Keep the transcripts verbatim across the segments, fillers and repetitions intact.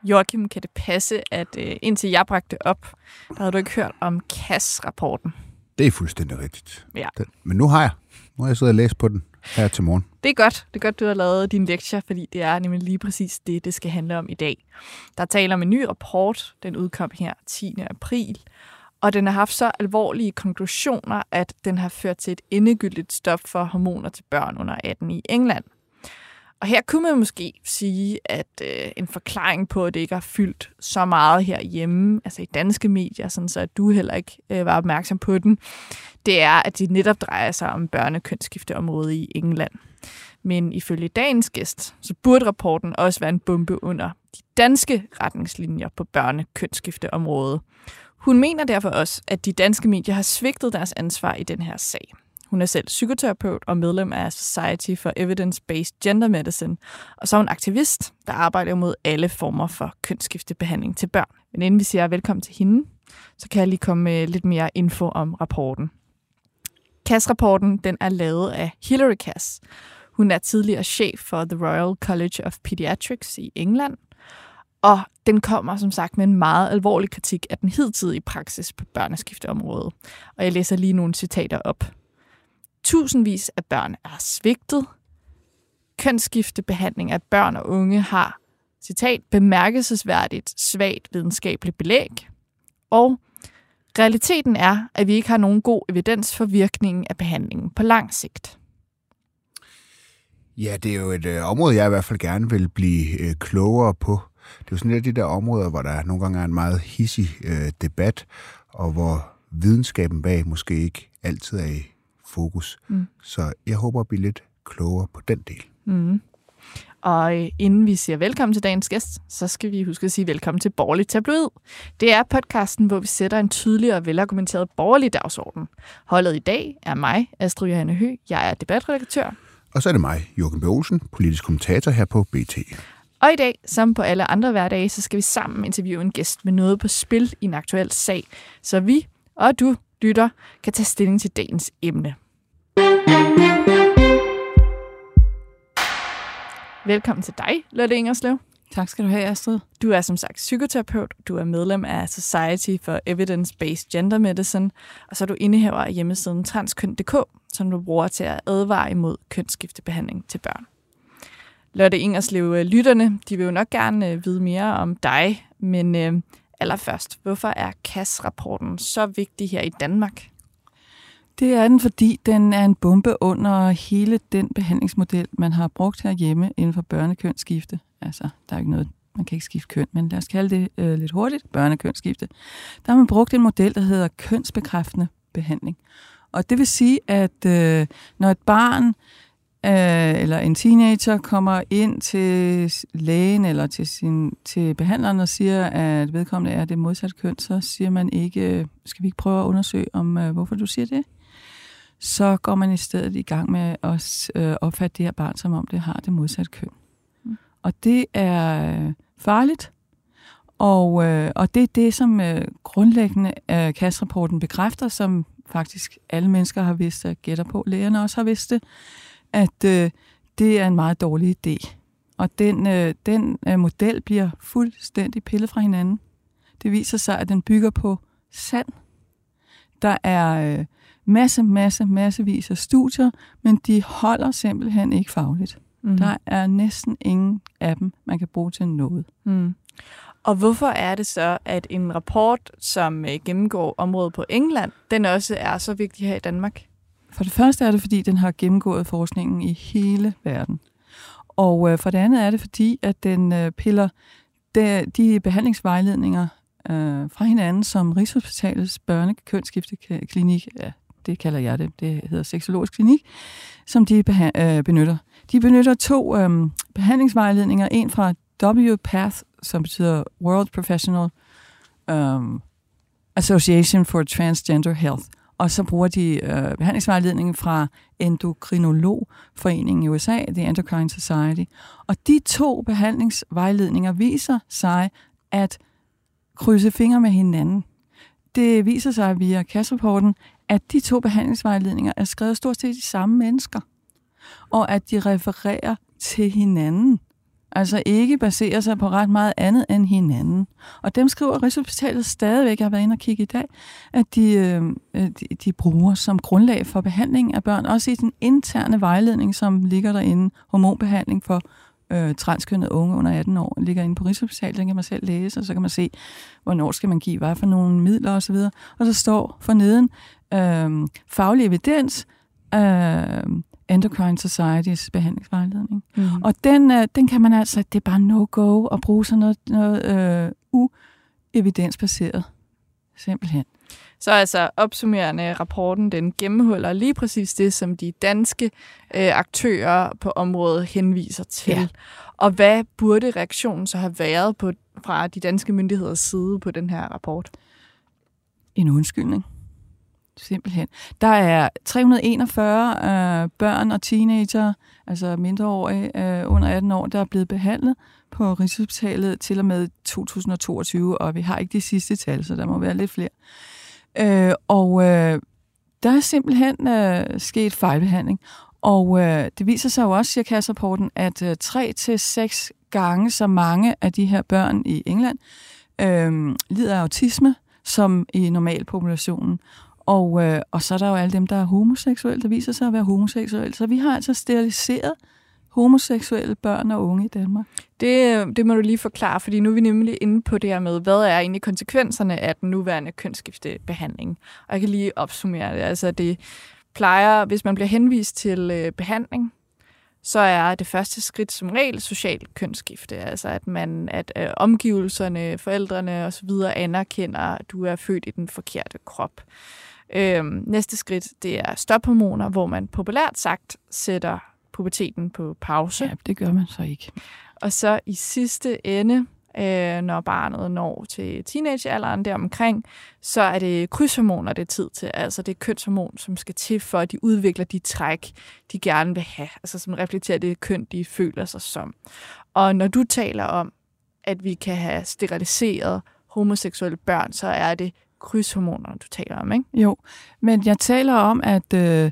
Joachim, kan det passe, at øh, indtil jeg bragte op, der havde du ikke hørt om C A S-rapporten? Det er fuldstændig rigtigt. Ja. Den, men nu har jeg. Nu har jeg siddet og læst på den her til morgen. Det er godt. Det er godt, du har lavet din lektie, fordi det er nemlig lige præcis det, det skal handle om i dag. Der taler om en ny rapport. Den udkom her tiende april. Og den har haft så alvorlige konklusioner, at den har ført til et endegyldigt stop for hormoner til børn under atten i England. Og her kunne man måske sige, at øh, en forklaring på, at det ikke har fyldt så meget herhjemme, altså i danske medier, sådan så at du heller ikke øh, var opmærksom på den, det er, at det netop drejer sig om børnekønsskifteområdet i England. Men ifølge dagens gæst, så burde rapporten også være en bombe under de danske retningslinjer på børnekønsskifteområdet. Hun mener derfor også, at de danske medier har svigtet deres ansvar i den her sag. Hun er selv psykoterapeut og medlem af Society for Evidence-Based Gender Medicine, og så er hun aktivist, der arbejder mod alle former for kønsskiftebehandling til børn. Men inden vi siger velkommen til hende, så kan jeg lige komme med lidt mere info om rapporten. C A S-rapporten den er lavet af Hilary Cass. Hun er tidligere chef for The Royal College of Pediatrics i England, og den kommer som sagt med en meget alvorlig kritik af den hidtidige praksis på børneskifteområdet. Og jeg læser lige nogle citater op. Tusindvis af børn er svigtet. Kønsskiftebehandling af børn og unge har, citat, bemærkelsesværdigt svagt videnskabeligt belæg. Og realiteten er, at vi ikke har nogen god evidens for virkningen af behandlingen på lang sigt. Ja, det er jo et øh, område, jeg i hvert fald gerne vil blive øh, klogere på. Det er jo sådan lidt de der områder, hvor der nogle gange er en meget hissig øh, debat, og hvor videnskaben bag måske ikke altid er i fokus. Mm. Så jeg håber at blive lidt klogere på den del. Mm. Og inden vi siger velkommen til dagens gæst, så skal vi huske at sige velkommen til Borgerlig Tabloid. Det er podcasten, hvor vi sætter en tydelig og velargumenteret borgerlig dagsorden. Holdet i dag er mig, Astrid Johanne Høgh. Jeg er debatredaktør. Og så er det mig, Joachim B. Olsen, politisk kommentator her på B T. Og i dag, som på alle andre hverdage, så skal vi sammen interviewe en gæst med noget på spil i en aktuel sag, så vi og du, lytter, kan tage stilling til dagens emne. Velkommen til dig, Lotte Ingerslev. Tak skal du have, Astrid. Du er som sagt psykoterapeut, du er medlem af Society for Evidence-Based Gender Medicine, og så er du indehaver af hjemmesiden transkøn punktum d k, som du bruger til at advare imod kønsskiftebehandling til børn. Lotte Ingerslev, lytterne, de vil jo nok gerne vide mere om dig, men øh, allerførst, hvorfor er C A S-rapporten så vigtig her i Danmark? Det er den, fordi den er en bombe under hele den behandlingsmodel, man har brugt herhjemme inden for børnekønsskifte. Altså, der er ikke noget, man kan ikke skifte køn, men lad os kalde det øh, lidt hurtigt, børnekønsskifte. Der har man brugt en model, der hedder kønsbekræftende behandling. Og det vil sige, at øh, når et barn øh, eller en teenager kommer ind til lægen eller til, sin, til behandleren og siger, at vedkommende er det modsatte køn, så siger man ikke, skal vi ikke prøve at undersøge, om øh, hvorfor du siger det? Så går man i stedet i gang med at øh, opfatte det her barn, som om det har det modsatte køn. Mm. Og det er øh, farligt, og, øh, og det er det, som øh, grundlæggende øh, C A S-rapporten bekræfter, som faktisk alle mennesker har vidst, at gætter på, lægerne også har vidst det, at øh, det er en meget dårlig idé. Og den, øh, den øh, model bliver fuldstændig pillet fra hinanden. Det viser sig, at den bygger på sand. Der er øh, masse, masse, massevis af studier, men de holder simpelthen ikke fagligt. Mm. Der er næsten ingen af dem, man kan bruge til noget. Mm. Og hvorfor er det så, at en rapport, som øh, gennemgår området på England, den også er så vigtig her i Danmark? For det første er det, fordi den har gennemgået forskningen i hele verden. Og øh, for det andet er det, fordi at den øh, piller de, de behandlingsvejledninger øh, fra hinanden, som Rigshospitalets børnekønsskifteklinik, ja, det kalder jeg det, det hedder seksologisk klinik, som de beha- øh, benytter. De benytter to øh, behandlingsvejledninger, en fra W P A T H, som betyder World Professional um, Association for Transgender Health, og så bruger de øh, behandlingsvejledningen fra Endokrinologforeningen i U S A, The Endocrine Society. Og de to behandlingsvejledninger viser sig at krydse fingre med hinanden. Det viser sig via C A S-rapporten, at de to behandlingsvejledninger er skrevet stort set de samme mennesker, og at de refererer til hinanden. Altså ikke baserer sig på ret meget andet end hinanden. Og dem skriver Rigshospitalet stadigvæk, jeg har været inde og kigge i dag, at de, øh, de, de bruger som grundlag for behandling af børn, også i den interne vejledning, som ligger derinde, hormonbehandling for øh, transkønnede unge under atten år, ligger inde på Rigshospitalet, den kan man selv læse, og så kan man se, hvornår skal man give, hvad for nogle midler osv. Og så står forneden øh, faglig evidens, øh, Endocrine Societies behandlingsvejledning. Mm. Og den, øh, den kan man altså, det er bare no-go at bruge sådan noget, noget øh, uevidensbaseret. Simpelthen. Så altså opsummerende rapporten, den gennemholder lige præcis det, som de danske øh, aktører på området henviser til. Ja. Og hvad burde reaktionen så have været på, fra de danske myndigheders side på den her rapport? En undskyldning. Simpelthen. Der er tre hundrede og enogfyrre øh, børn og teenager, altså mindreårige øh, under atten år, der er blevet behandlet på Rigshospitalet til og med to tusind og toogtyve, og vi har ikke de sidste tal, så der må være lidt flere. Øh, og øh, der er simpelthen øh, sket fejlbehandling, og øh, det viser sig jo også, siger Cass-rapporten, at øh, tre til seks gange så mange af de her børn i England øh, lider af autisme, som i normalpopulationen. Og, øh, og så er der jo alle dem, der er homoseksuelle, der viser sig at være homoseksuelle. Så vi har altså steriliseret homoseksuelle børn og unge i Danmark. Det, det må du lige forklare, fordi nu er vi nemlig inde på det her med, hvad er egentlig konsekvenserne af den nuværende kønsskiftebehandling. Og jeg kan lige opsummere det. Altså det plejer, hvis man bliver henvist til øh, behandling, så er det første skridt som regel socialt kønsskifte. Altså at man, at øh, omgivelserne, forældrene osv. anerkender, at du er født i den forkerte krop. Øhm, næste skridt, det er stophormoner, hvor man populært sagt sætter puberteten på pause. Ja, det gør man så ikke. Og så i sidste ende, øh, når barnet når til teenagealderen deromkring, så er det krydshormoner, det er tid til. Altså det er kønshormon, som skal til for, at de udvikler de træk, de gerne vil have. Altså som reflekterer det køn, de føler sig som. Og når du taler om, at vi kan have steriliseret homoseksuelle børn, så er det krydshormoner, du taler om, ikke? Jo, men jeg taler om, at øh,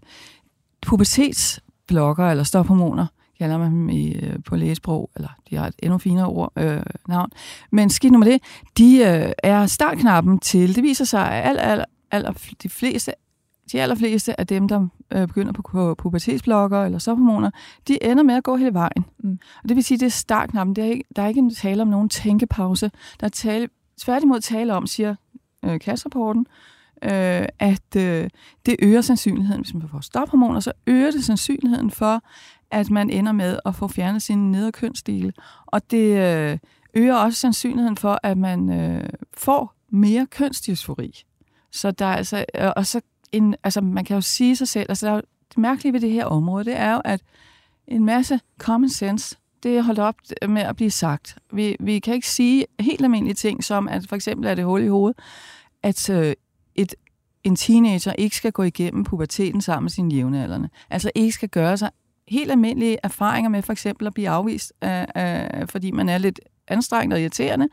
pubertetsblokker eller stophormoner, kalder man dem i, øh, på lægesprog, eller de har et endnu finere ord, øh, navn. Men skidt nu med det, de øh, er startknappen til, det viser sig, at al, al, al, de, fleste, de allerfleste af dem, der øh, begynder på, på pubertetsblokker eller stophormoner, de ender med at gå hele vejen. Mm. Og det vil sige, det er startknappen. Det er ikke, der er ikke en tale om nogen tænkepause. Der er tale, tværtimod tale om, siger øh, Cass-rapporten, øh, at øh, det øger sandsynligheden, hvis man får stophormoner, så øger det sandsynligheden for, at man ender med at få fjernet sine nedre kønsdele. Og det øh, øger også sandsynligheden for, at man øh, får mere kønsdysfori. Så der er altså, øh, og så en, altså man kan jo sige sig selv, altså der er jo, det mærkelige ved det her område, det er jo, at en masse common sense, det er holdt op med at blive sagt. Vi, vi kan ikke sige helt almindelige ting, som at for eksempel er det hul i hovedet, at øh, et, en teenager ikke skal gå igennem puberteten sammen med sine jævnaldrende. Altså ikke skal gøre sig helt almindelige erfaringer med for eksempel at blive afvist, øh, øh, fordi man er lidt anstrengt og irriterende.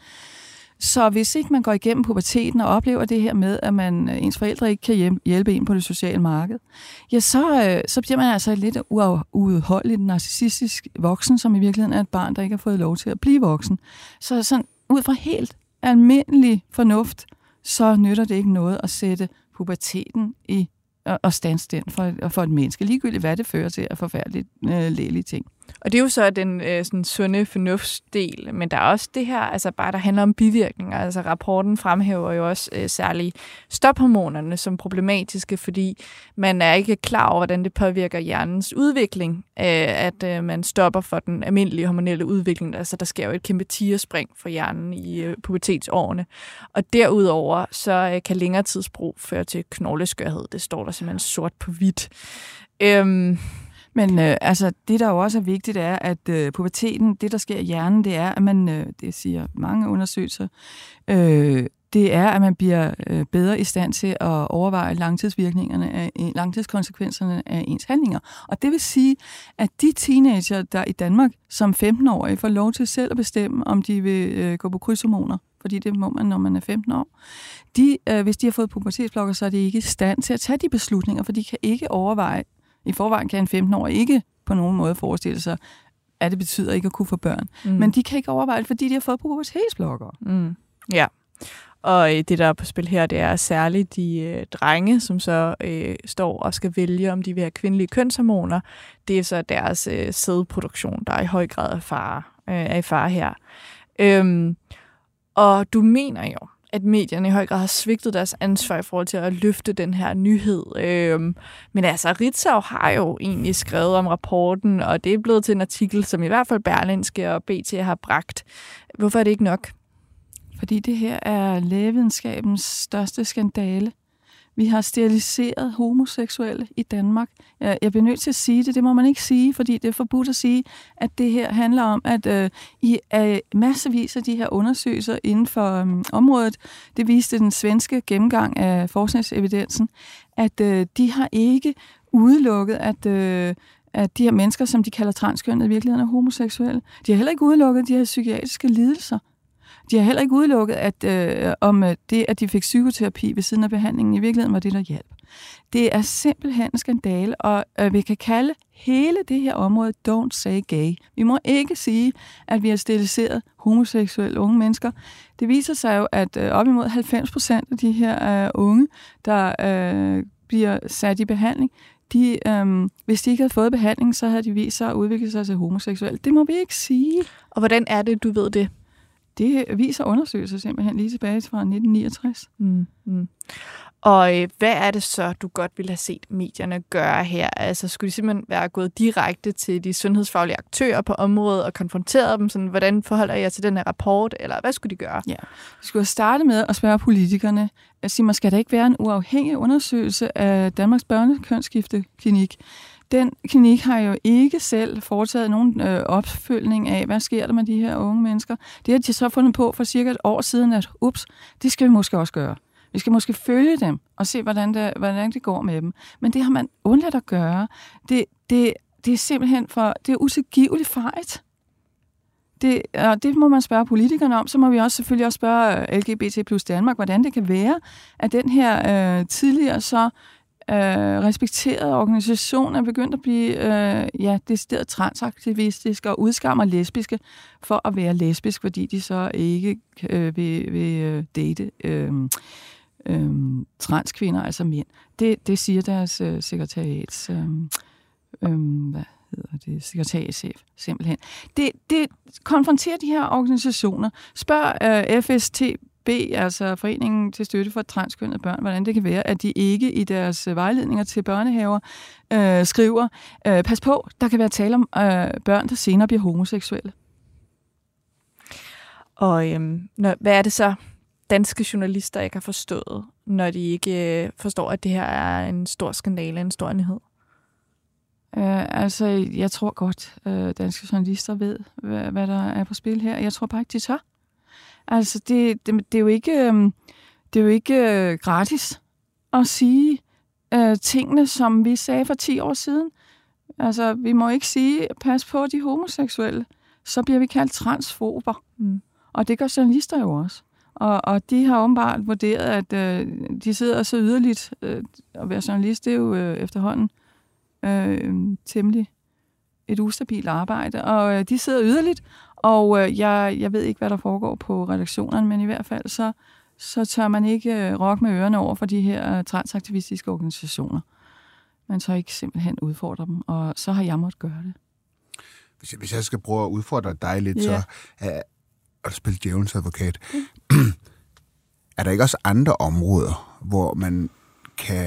Så hvis ikke man går igennem puberteten og oplever det her med, at man, ens forældre ikke kan hjælpe en på det sociale marked, ja, så, øh, så bliver man altså lidt uudholdeligt narcissistisk voksen, som i virkeligheden er et barn, der ikke har fået lov til at blive voksen. Så sådan, ud fra helt almindelig fornuft, så nytter det ikke noget at sætte puberteten i og standstind for, for et menneske, ligegyldigt hvad det fører til af forfærdeligt øh, lægelige ting. Og det er jo så den øh, sådan sunde fornuftsdel, men der er også det her, altså bare der handler om bivirkninger. Altså rapporten fremhæver jo også øh, særligt stophormonerne som problematiske, fordi man er ikke klar over, hvordan det påvirker hjernens udvikling, øh, at øh, man stopper for den almindelige hormonelle udvikling. Altså der sker jo et kæmpe tigerspring for hjernen i øh, pubertetsårene. Og derudover så øh, kan længere tidsbrug føre til knogleskørhed. Det står der simpelthen sort på hvidt. Øhm, Men øh, altså, det, der jo også er vigtigt, er, at øh, puberteten, det, der sker i hjernen, det er, at man, øh, det siger mange undersøgelser, øh, det er, at man bliver øh, bedre i stand til at overveje langtidsvirkningerne af, langtidskonsekvenserne af ens handlinger. Og det vil sige, at de teenager, der i Danmark som femten-årige får lov til selv at bestemme, om de vil øh, gå på krydshormoner, fordi det må man, når man er femten år, de, øh, hvis de har fået pubertetsblokker, så er de ikke i stand til at tage de beslutninger, for de kan ikke overveje. I forvejen kan en femten-årig ikke på nogen måde forestille sig, at det betyder ikke at kunne få børn. Mm. Men de kan ikke overveje det, fordi de har fået pubertetsblokkere. Mm. Ja. Og øh, det, der er på spil her, det er særligt de øh, drenge, som så øh, står og skal vælge, om de vil have kvindelige kønshormoner. Det er så deres øh, sædproduktion, der er i høj grad er, fare, øh, er i fare her. Øhm, og du mener jo, at medierne i høj grad har svigtet deres ansvar i forhold til at løfte den her nyhed. Øhm, men altså, Ritzau har jo egentlig skrevet om rapporten, og det er blevet til en artikel, som i hvert fald Berlingske og B T har bragt. Hvorfor er det ikke nok? Fordi det her er lægevidenskabens største skandale. Vi har steriliseret homoseksuelle i Danmark. Jeg, jeg bliver nødt til at sige det. Det må man ikke sige, fordi det er forbudt at sige, at det her handler om, at øh, i øh, massevis af de her undersøgelser inden for øh, området, det viste den svenske gennemgang af forskningsevidensen, at øh, de har ikke udelukket, at... Øh, at de her mennesker, som de kalder transkønnede, i virkeligheden er homoseksuelle. De har heller ikke udelukket de her psykiatriske lidelser. De har heller ikke udelukket, at øh, om det, at de fik psykoterapi ved siden af behandlingen, i virkeligheden var det, der hjalp. Det er simpelthen en skandale, og øh, vi kan kalde hele det her område Don't Say Gay. Vi må ikke sige, at vi har steriliseret homoseksuelle unge mennesker. Det viser sig jo, at øh, op imod halvfems procent af de her øh, unge, der øh, bliver sat i behandling, de, øh, hvis de ikke havde fået behandling, så havde de vist sig at udvikle sig til homoseksuelle. Det må vi ikke sige. Og hvordan er det, du ved det? Det viser undersøgelser simpelthen lige tilbage fra nitten niogtres. Mm, mm. Og øh, hvad er det så, du godt ville have set medierne gøre her? Altså, skulle de simpelthen være gået direkte til de sundhedsfaglige aktører på området og konfronteret dem? Sådan, hvordan forholder jeg til den her rapport? Eller hvad skulle de gøre? Ja, vi skulle starte med at spørge politikerne. At sige, skal der ikke være en uafhængig undersøgelse af Danmarks Børnekønsskifteklinik? Den klinik har jo ikke selv foretaget nogen øh, opfølgning af, hvad sker der med de her unge mennesker. Det har de så fundet på for cirka et år siden, at ups, det skal vi måske også gøre. Vi skal måske følge dem og se, hvordan det, hvordan det går med dem. Men det har man undladt at gøre. Det, det, det er simpelthen for, det er utilgiveligt fejt. Det, og det må man spørge politikerne om. Så må vi også selvfølgelig også spørge L G B T plus Danmark, hvordan det kan være, at den her øh, tidligere så øh, respekterede organisation er begyndt at blive øh, ja, decideret transaktivistisk og udskammer lesbiske for at være lesbisk, fordi de så ikke øh, vil, vil øh, date øh, øh, transkvinder, altså mænd. Det, det siger deres øh, sekretariats... Øh, øh, hvad hedder det, sekretariatschef, simpelthen. Det, det konfronterer de her organisationer. Spørg øh, F S T B, altså Foreningen til Støtte for Transkønnede Børn, hvordan det kan være, at de ikke i deres vejledninger til børnehaver øh, skriver, øh, pas på, der kan være tale om øh, børn, der senere bliver homoseksuelle. Og øhm, når, hvad er det så, danske journalister ikke har forstået, når de ikke øh, forstår, at det her er en stor skandale, en stor nyhed? Uh, altså, jeg tror godt, uh, danske journalister ved, hvad, hvad der er på spil her. Jeg tror bare ikke, de tør. Altså, det, det, det er jo ikke, um, det er jo ikke uh, gratis at sige uh, tingene, som vi sagde for ti år siden. Altså, vi må ikke sige, pas på de homoseksuelle. Så bliver vi kaldt transfober. Mm. Og det gør journalister jo også. Og, og de har åbenbart vurderet, at uh, de sidder så yderligt. Uh, at være journalist, det er jo uh, efterhånden Øh, temmelig et ustabilt arbejde, og øh, de sidder yderligt, og øh, jeg, jeg ved ikke, hvad der foregår på redaktionerne, men i hvert fald så, så tør man ikke øh, rokke med ørerne over for de her øh, transaktivistiske organisationer. Man tør ikke simpelthen udfordre dem, og så har jeg måttet gøre det. Hvis jeg, hvis jeg skal prøve at udfordre dig lidt, yeah. så er at spille djævelens advokat. Mm. Er der ikke også andre områder, hvor man kan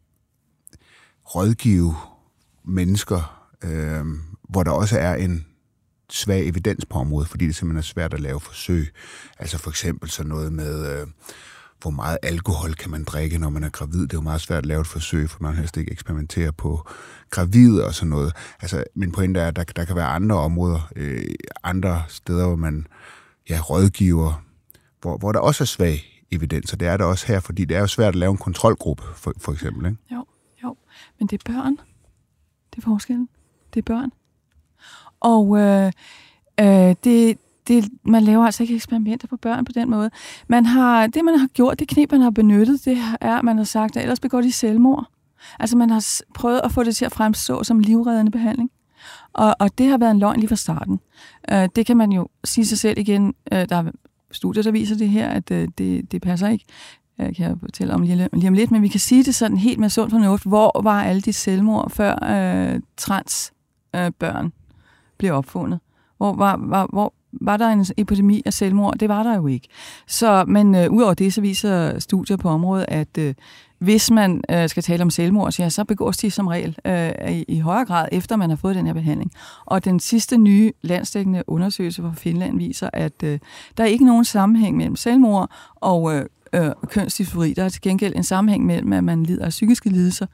rådgive mennesker, øh, hvor der også er en svag evidens på området, fordi det simpelthen er svært at lave forsøg. Altså for eksempel sådan noget med, øh, hvor meget alkohol kan man drikke, når man er gravid. Det er jo meget svært at lave et forsøg, for man helst ikke eksperimentere på gravide og sådan noget. Altså min pointe er, at der, der kan være andre områder, øh, andre steder, hvor man ja, rådgiver, hvor, hvor der også er svag evidens, og det er der også her, fordi det er jo svært at lave en kontrolgruppe, for, for eksempel, ikke? Jo, jo, men det er børn. Det er forskellen. Det er børn. Og øh, øh, det, det, man laver altså ikke eksperimenter på børn på den måde. Man har, det, man har gjort, det knep, man har benyttet, det er, at man har sagt, at ellers begår de selvmord. Altså, man har prøvet at få det til at fremstå som livreddende behandling. Og, og det har været en løgn lige fra starten. Øh, det kan man jo sige sig selv igen. Øh, der er studier, der viser det her, at øh, det, det passer ikke. Jeg kan fortælle om lige, lige om lidt, men vi kan sige det sådan helt med sund fornuft. Hvor var alle de selvmord, før øh, trans øh, børn blev opfundet? Hvor var, var, hvor var der en epidemi af selvmord? Det var der jo ikke. Så, men øh, udover det, så viser studier på området, at øh, hvis man øh, skal tale om selvmord, så, ja, så begås de som regel øh, i, i højere grad, efter man har fået den her behandling. Og den sidste nye landsdækkende undersøgelse fra Finland viser, at øh, der er ikke nogen sammenhæng mellem selvmord og øh, øh, kønsdysfori. Der er til gengæld en sammenhæng mellem, at man lider af psykiske lidelser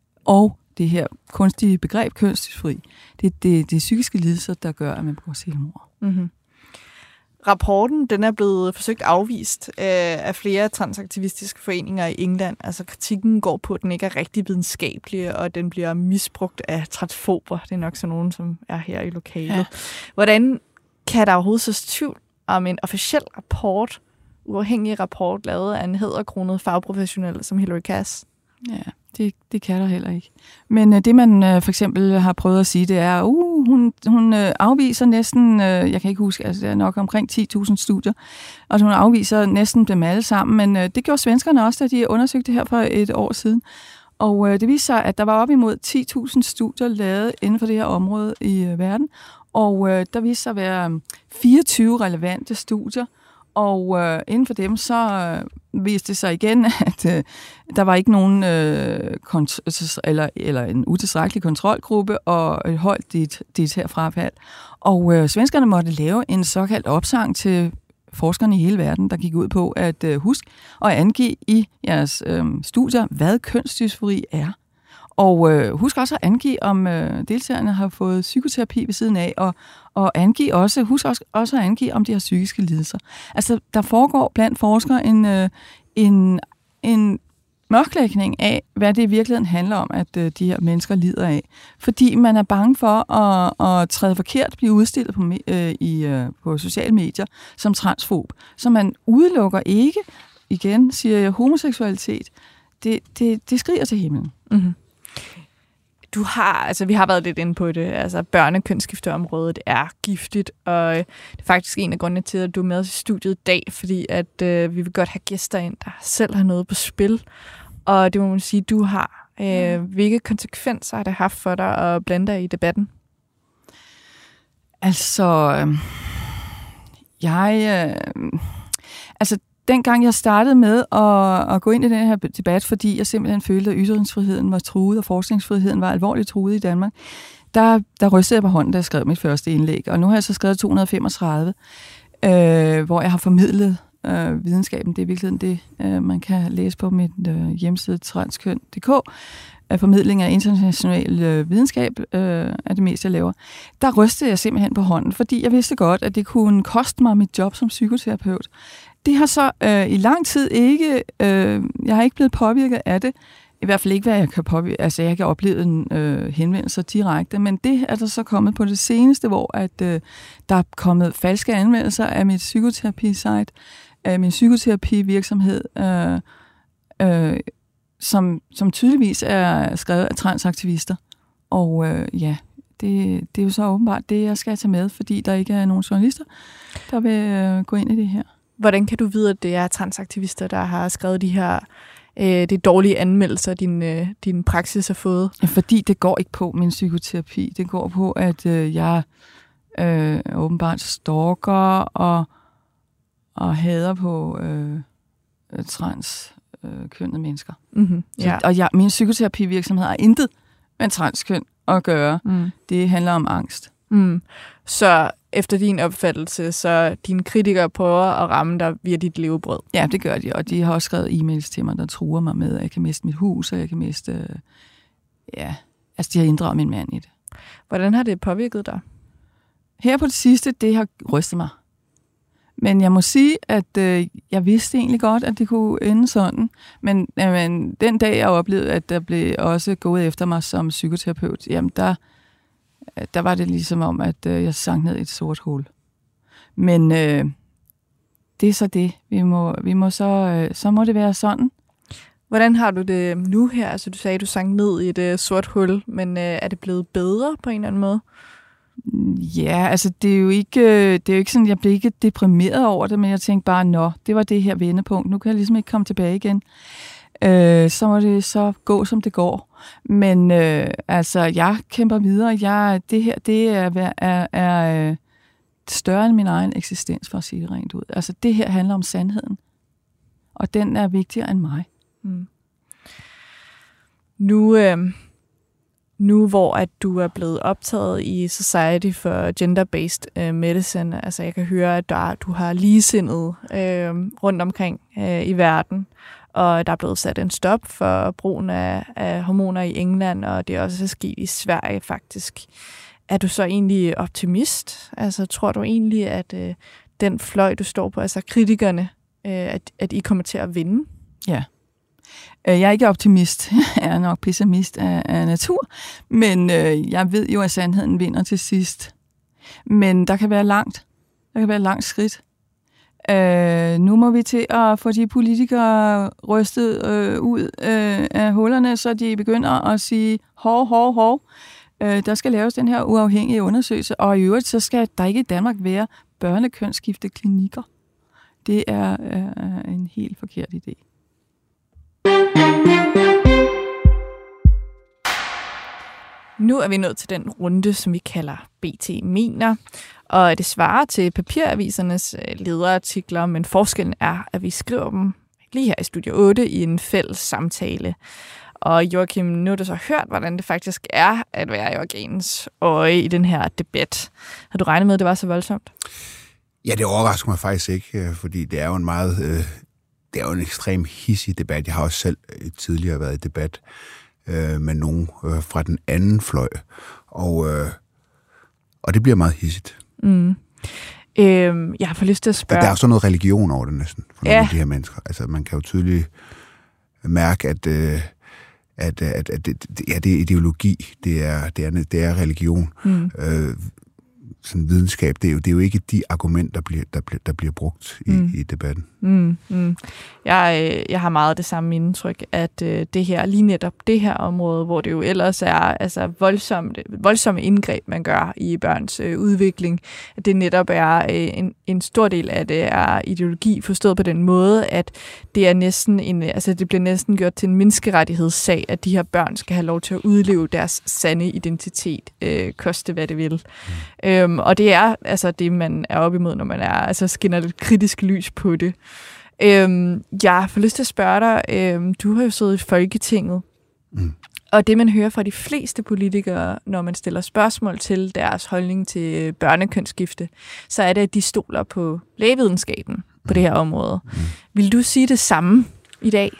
og det her kunstige begreb kønsdysfori. Det, det, det er psykiske lidelser, der gør, at man begår selvmord. Mm-hmm. Rapporten den er blevet forsøgt afvist øh, af flere transaktivistiske foreninger i England. Altså kritikken går på, at den ikke er rigtig videnskabelig, og den bliver misbrugt af transfober. Det er nok sådan nogen, som er her i lokalet. Ja. Hvordan kan der overhovedet så tvivl om en officiel rapport, uafhængig rapport, lavet af en hæderkronet fagprofessionel som Hilary Cass? Ja, det, det kan der heller ikke. Men øh, det, man øh, for eksempel har prøvet at sige, det er, uh, hun, hun øh, afviser næsten, øh, jeg kan ikke huske, altså det er nok omkring ti tusind studier, og hun afviser næsten dem alle sammen, men øh, det gjorde svenskerne også, da de undersøgte det her for et år siden. Og øh, det viste sig, at der var op imod ti tusind studier lavet inden for det her område i øh, verden, og øh, der viste sig at være fireogtyve relevante studier, og øh, inden for dem så øh, viste det sig igen, at øh, der var ikke nogen øh, kont- eller, eller en utilstrækkelig kontrolgruppe og et højt dit, dit her frafald. Og øh, svenskerne måtte lave en såkaldt opsang til forskerne i hele verden, der gik ud på at øh, husk at angive i jeres øh, studier, hvad kønsdysfori er. Og øh, husk også at angive, om øh, deltagerne har fået psykoterapi ved siden af, og, og angive også, husk også, også at angive, om de har psykiske lidelser. Altså, der foregår blandt forskere en, øh, en, en mørklægning af, hvad det i virkeligheden handler om, at øh, de her mennesker lider af. Fordi man er bange for at, at træde forkert, blive udstillet på, øh, i, øh, på sociale medier som transfob. Så man udelukker ikke, igen siger jeg, homoseksualitet. Det, det, det skriger til himlen. Mm-hmm. Du har, altså vi har været lidt inde på det, altså børnekønsskifteområdet er giftigt, og det er faktisk en af grundene til, at du er med os i studiet i dag, fordi at øh, vi vil godt have gæster ind, der selv har noget på spil, og det må man sige, du har. Øh, hvilke konsekvenser har det haft for dig at blande dig i debatten? Altså, øh, jeg, øh, altså dengang jeg startede med at, at gå ind i den her debat, fordi jeg simpelthen følte, at ytringsfriheden var truet, og forskningsfriheden var alvorligt truet i Danmark, der, der rystede jeg på hånden, da jeg skrev mit første indlæg. Og nu har jeg så skrevet to hundrede og femogtredive, øh, hvor jeg har formidlet øh, videnskaben. Det er i virkeligheden det, øh, man kan læse på mit øh, hjemmeside transkøn punktum d k. Formidling af international øh, videnskab øh, er det meste, jeg laver. Der rystede jeg simpelthen på hånden, fordi jeg vidste godt, at det kunne koste mig mit job som psykoterapeut. Det har så øh, i lang tid ikke, øh, jeg har ikke blevet påvirket af det, i hvert fald ikke, hvad jeg kan påvirke, altså jeg kan opleve en øh, henvendelse direkte, men det er der så kommet på det seneste, hvor at, øh, der er kommet falske anmeldelser af mit psykoterapi-site, af min psykoterapi-virksomhed, øh, øh, som, som tydeligvis er skrevet af transaktivister. Og øh, ja, det, det er jo så åbenbart det, jeg skal tage med, fordi der ikke er nogen journalister, der vil øh, gå ind i det her. Hvordan kan du vide, at det er transaktivister, der har skrevet de her øh, det dårlige anmeldelser, din, øh, din praksis har fået? Fordi det går ikke på min psykoterapi. Det går på, at øh, jeg øh, åbenbart stalker og, og hader på øh, transkønnede øh, mennesker. Mm-hmm, ja. Så, og jeg, min psykoterapivirksomhed har intet med transkøn at gøre. Mm. Det handler om angst. Mm. Så efter din opfattelse, så dine kritikere prøver at ramme dig via dit levebrød? Ja, det gør de, og de har også skrevet e-mails til mig, der truer mig med, at jeg kan miste mit hus, og jeg kan miste... Ja, altså de har inddraget min mand i det. Hvordan har det påvirket dig? Her på det sidste, det har rystet mig. Men jeg må sige, at øh, jeg vidste egentlig godt, at det kunne ende sådan. Men, øh, men den dag, jeg oplevede, at der blev også gået efter mig som psykoterapeut, jamen der... der var det ligesom om, at øh, jeg sank ned i et sort hul. Men øh, det er så det. Vi må, vi må så, øh, så må det være sådan. Hvordan har du det nu her? Altså, du sagde, at du sank ned i et uh, sort hul, men uh, er det blevet bedre på en eller anden måde? Ja, altså det er jo ikke, det er jo ikke sådan, jeg blev ikke deprimeret over det, men jeg tænkte bare, nå, det var det her vendepunkt. Nu kan jeg ligesom ikke komme tilbage igen. Øh, så må det så gå, som det går. Men øh, altså, jeg kæmper videre. Jeg, det her, det er, er, er større end min egen eksistens, for at sige det rent ud. Altså, det her handler om sandheden. Og den er vigtigere end mig. Mm. Nu... Øh Nu hvor at du er blevet optaget i Society for Gender-Based uh, Medicine, altså jeg kan høre, at der, du har ligesindede øh, rundt omkring øh, i verden, og der er blevet sat en stop for brugen af, af hormoner i England, og det er også sket i Sverige faktisk. Er du så egentlig optimist? Altså tror du egentlig, at øh, den fløj, du står på, altså kritikerne, øh, at, at I kommer til at vinde? Ja. Jeg er ikke optimist, jeg er nok pessimist af, af natur, men øh, jeg ved jo, at sandheden vinder til sidst. Men der kan være langt. Der kan være et langt skridt. Øh, nu må vi til at få de politikere rystet øh, ud øh, af hullerne, så de begynder at sige, hov, hov, hov, øh, der skal laves den her uafhængige undersøgelse, og i øvrigt så skal der ikke i Danmark være børnekønsskifteklinikker. Det er øh, en helt forkert idé. Nu er vi nået til den runde, som vi kalder B T mener, og det svarer til papiravisernes lederartikler, men forskellen er, at vi skriver dem lige her i Studio otte i en fælles samtale. Og Joachim, nu har du så hørt, hvordan det faktisk er at være i organens øje i den her debat. Har du regnet med, at det var så voldsomt? Ja, det overrasker mig faktisk ikke, fordi det er jo en meget... Øh Det er jo en ekstrem hissig debat. Jeg har også selv tidligere været i debat øh, med nogen øh, fra den anden fløj, og, øh, og det bliver meget hissigt. Mm. Øhm, jeg har fået lyst til at spørge... Der er også noget religion over det næsten, for ja. nogle af de her mennesker. Altså, man kan jo tydeligt mærke, at, øh, at, at, at det, ja, det er ideologi, det er, det er, det er religion. Mm. Øh, sådan videnskab, det er, jo, det er jo ikke de argumenter, der bliver, der bliver, der bliver brugt i, mm. i debatten. Mm, mm. Jeg, jeg har meget det samme indtryk, at øh, det her, lige netop det her område, hvor det jo ellers er altså voldsomt, voldsomme indgreb, man gør i børns øh, udvikling, at det netop er øh, en, en stor del af det er ideologi, forstået på den måde, at det er næsten en, altså det bliver næsten gjort til en menneskerettighedssag, at de her børn skal have lov til at udleve deres sande identitet, øh, koste hvad det vil. Mm. Øhm, og det er altså det, man er op imod, når man er, altså skinner lidt kritisk lys på det. Øhm, jeg får lyst til at spørge dig, øhm, du har jo siddet i Folketinget, mm. og det man hører fra de fleste politikere, når man stiller spørgsmål til deres holdning til børnekønsskifte, så er det, at de stoler på lægevidenskaben på mm. det her område. Mm. Vil du sige det samme i dag?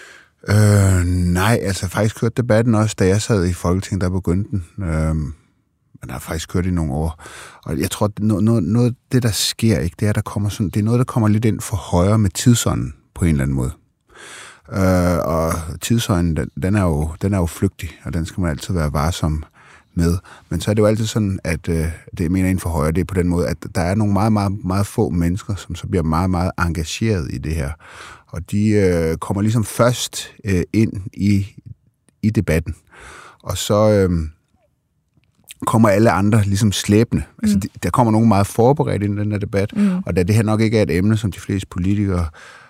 Øh, nej, altså faktisk hørte debatten også, da jeg sad i Folketinget, der begyndte den. Øh, Man har faktisk kørt i nogle år. Og jeg tror, at noget, noget, noget af det, der sker, ikke, det er, der kommer sådan, det er noget, der kommer lidt ind for højre med tidsånden på en eller anden måde. Øh, og tidsånden, den, den, er jo, den er jo flygtig, og den skal man altid være varsom med. Men så er det jo altid sådan, at øh, det jeg mener inden for højre, det er på den måde, at der er nogle meget, meget, meget få mennesker, som så bliver meget, meget engageret i det her. Og de øh, kommer ligesom først øh, ind i, i debatten. Og så... Øh, kommer alle andre ligesom slæbende. Mm. Altså, de, der kommer nogen meget forberedt ind i den her debat, mm. og da det her nok ikke er et emne, som de fleste politikere,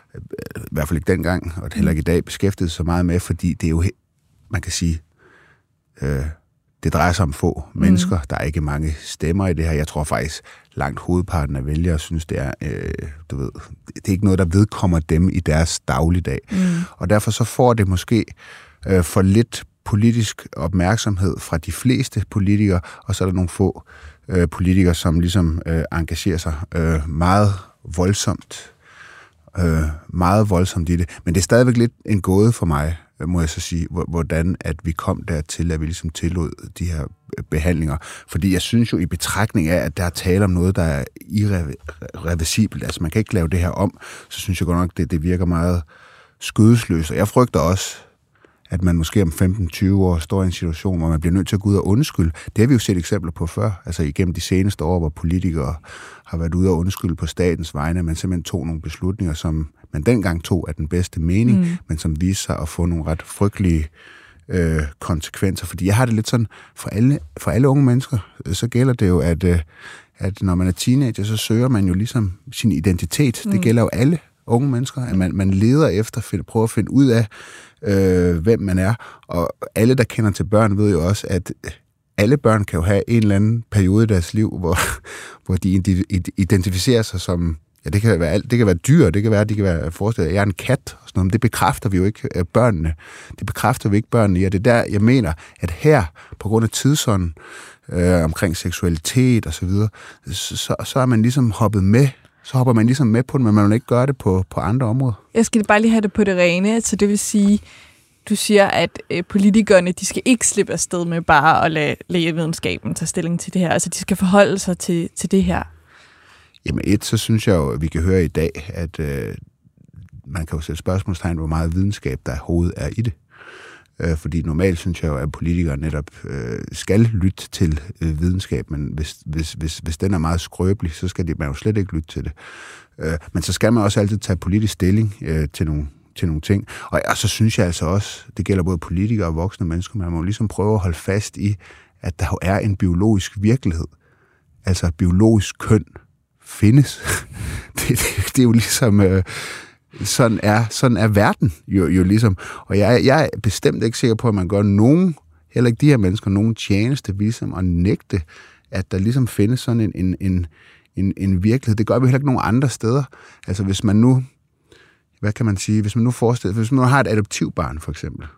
i hvert fald ikke dengang, og heller ikke i dag, beskæftigede sig meget med, fordi det er jo, man kan sige, øh, det drejer sig om få mm. mennesker. Der er ikke mange stemmer i det her. Jeg tror faktisk, langt hovedparten af vælgere synes, det er, øh, du ved, det er ikke noget, der vedkommer dem i deres dagligdag. Mm. Og derfor så får det måske øh, for lidt politisk opmærksomhed fra de fleste politikere, og så er der nogle få øh, politikere, som ligesom øh, engagerer sig øh, meget voldsomt, øh, meget voldsomt i det. Men det er stadigvæk lidt en gåde for mig, må jeg så sige, hvordan at vi kom dertil, at vi ligesom tillod de her behandlinger. Fordi jeg synes jo i betragtning af, at der er tale om noget, der er irreversibelt, altså man kan ikke lave det her om, så synes jeg godt nok, det, det virker meget skødesløst. Og jeg frygter også, at man måske om femten til tyve år står i en situation, hvor man bliver nødt til at gå ud og undskylde. Det har vi jo set eksempler på før, altså igennem de seneste år, hvor politikere har været ude og undskylde på statens vegne, man simpelthen tog nogle beslutninger, som man dengang tog af den bedste mening, mm. men som viste sig at få nogle ret frygtelige øh, konsekvenser. Fordi jeg har det lidt sådan, for alle, for alle unge mennesker, så gælder det jo, at, øh, at når man er teenager, så søger man jo ligesom sin identitet. Mm. Det gælder jo alle unge mennesker, at man, man leder efter, find, prøver at finde ud af, øh, hvem man er. Og alle, der kender til børn, ved jo også, at alle børn kan jo have en eller anden periode i deres liv, hvor, hvor de identificerer sig som, ja, det kan være alt, det kan være dyr, det kan være, de kan være forestillet, jeg er en kat, og sådan noget, men det bekræfter vi jo ikke af børnene. Det bekræfter vi ikke børnene i, og det er der, jeg mener, at her, på grund af tidsånden, øh, omkring seksualitet og så videre, så, så er man ligesom hoppet med, så hopper man ligesom med på det, men man vil ikke gøre det på, på andre områder. Jeg skal bare lige have det på det rene, så det vil sige, du siger, at øh, politikerne, de skal ikke slippe afsted med bare at lade lægevidenskaben tage stilling til det her. Altså, de skal forholde sig til, til det her. Jamen et, så synes jeg jo, at vi kan høre i dag, at øh, man kan jo sætte spørgsmålstegn, hvor meget videnskab der overhovedet er i det. Øh, fordi normalt synes jeg jo, at politikere netop øh, skal lytte til øh, videnskab, men hvis, hvis, hvis, hvis den er meget skrøbelig, så skal de, man jo slet ikke lytte til det. Øh, men så skal man også altid tage politisk stilling øh, til nogle til nogle ting. Og, og så synes jeg altså også, det gælder både politikere og voksne mennesker, man må ligesom prøve at holde fast i, at der jo er en biologisk virkelighed. Altså biologisk køn findes. det, det, det er jo ligesom, øh, sådan, er, sådan er verden jo, jo ligesom. Og jeg, jeg er bestemt ikke sikker på, at man gør nogen, heller ikke de her mennesker, nogen tjeneste, ligesom at nægte, at der ligesom findes sådan en, en, en, en, en virkelighed. Det gør vi heller ikke nogen andre steder. Altså hvis man nu hvad kan man sige, hvis man nu forestiller, hvis man nu har et adoptivbarn for eksempel,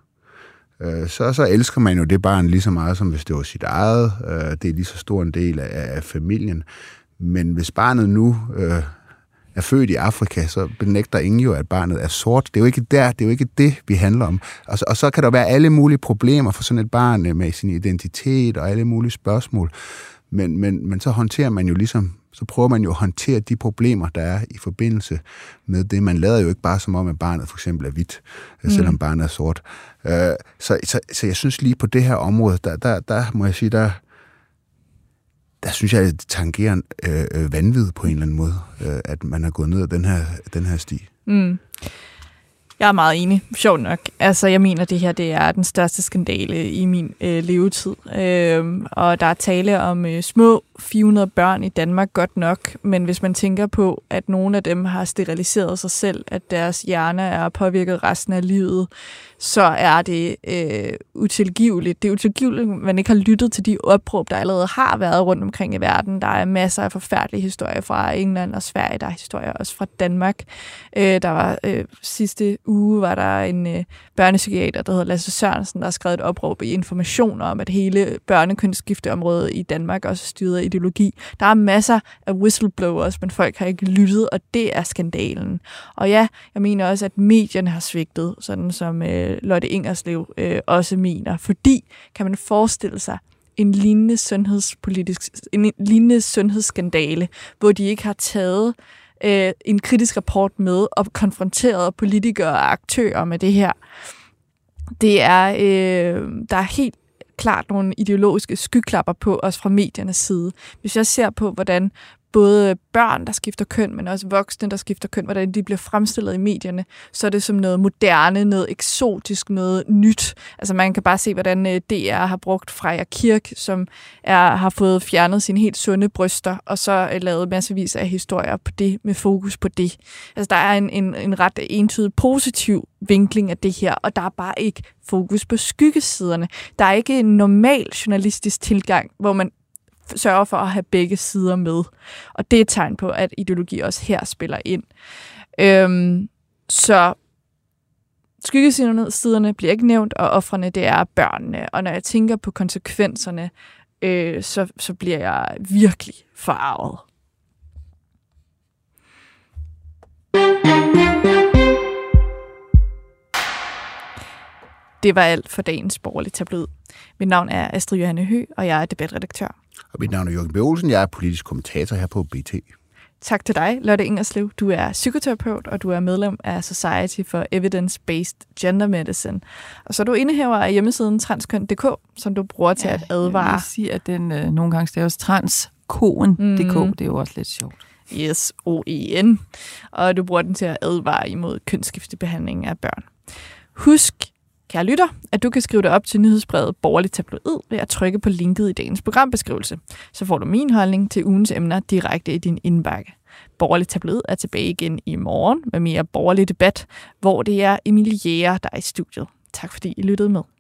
øh, så, så elsker man jo det barn lige så meget, som hvis det var sit eget. Øh, det er lige så stor en del af, af familien. Men hvis barnet nu øh, er født i Afrika, så benægter ingen jo, at barnet er sort. Det er jo ikke der, det er jo ikke det, vi handler om. Og så, og så kan der være alle mulige problemer for sådan et barn med sin identitet og alle mulige spørgsmål. Men, men, men så håndterer man jo ligesom, så prøver man jo at håndtere de problemer, der er i forbindelse med det. Man lader jo ikke bare som om, at barnet for eksempel er hvidt, mm. selvom barnet er sort. Uh, så, så, så jeg synes lige på det her område, der, der, der må jeg sige, der, der synes jeg, at det tangerer øh, vanvid på en eller anden måde, øh, at man har gået ned ad den her, den her sti. Mm. Jeg er meget enig, sjovt nok. Altså, jeg mener, det her det er den største skandale i min øh, levetid. Øh, og der er tale om øh, små fire hundrede børn i Danmark, godt nok. Men hvis man tænker på, at nogle af dem har steriliseret sig selv, at deres hjerner er påvirket resten af livet, så er det øh, utilgiveligt. Det er utilgiveligt, at man ikke har lyttet til de opråb, der allerede har været rundt omkring i verden. Der er masser af forfærdelige historier fra England og Sverige. Der er historier også fra Danmark. Øh, der var øh, sidste uge var der en øh, børnepsykiater, der hedder Lasse Sørensen, der har skrevet et opråb i Information om, at hele børnekønsskifteområdet i Danmark også er styret af ideologi. Der er masser af whistleblowers, men folk har ikke lyttet, og det er skandalen. Og ja, jeg mener også, at medierne har svigtet, sådan som øh, Lotte Ingerslev øh, også mener, fordi kan man forestille sig en lignende sundhedspolitisk, en lignende sundhedsskandale, hvor de ikke har taget øh, en kritisk rapport med og konfronteret politikere og aktører med det her. Det er, øh, der er helt klart nogle ideologiske skyklapper på os fra mediernes side. Hvis jeg ser på, hvordan både børn, der skifter køn, men også voksne, der skifter køn, hvordan de bliver fremstillet i medierne, så er det som noget moderne, noget eksotisk, noget nyt. Altså man kan bare se, hvordan D R har brugt Freja Kirk, som er, har fået fjernet sine helt sunde bryster, og så lavet massevis af historier på det, med fokus på det. Altså der er en, en, en ret entydig positiv vinkling af det her, og der er bare ikke fokus på skyggesiderne. Der er ikke en normal journalistisk tilgang, hvor man sørger for at have begge sider med. Og det er et tegn på, at ideologi også her spiller ind. Øhm, så skyggesiderne bliver ikke nævnt, og ofrene, det er børnene. Og når jeg tænker på konsekvenserne, øh, så, så bliver jeg virkelig forarvet. Det var alt for dagens Borgerligt Tabloid. Mit navn er Astrid Johanne Høgh, og jeg er debatredaktør. Og mit navn er Jørgen B. Olsen, jeg er politisk kommentator her på B T. Tak til dig, Lotte Ingerslev. Du er psykoterapeut, og du er medlem af Society for Evidence-Based Gender Medicine. Og så er du indehaver af hjemmesiden transkøn punktum d k, som du bruger til ja, at advare. Jeg vil sige, at den øh, nogle gange staves transkoen punktum d k. Mm. Det er jo også lidt sjovt. Yes, O E N. Og du bruger den til at advare imod kønsskiftebehandling af børn. Husk, kære lytter, at du kan skrive dig op til nyhedsbrevet Borgerligt Tabloid ved at trykke på linket i dagens programbeskrivelse. Så får du min holdning til ugens emner direkte i din indbakke. Borgerligt Tabloid er tilbage igen i morgen med mere borgerlig debat, hvor det er Emilie Jæger, der er i studiet. Tak fordi I lyttede med.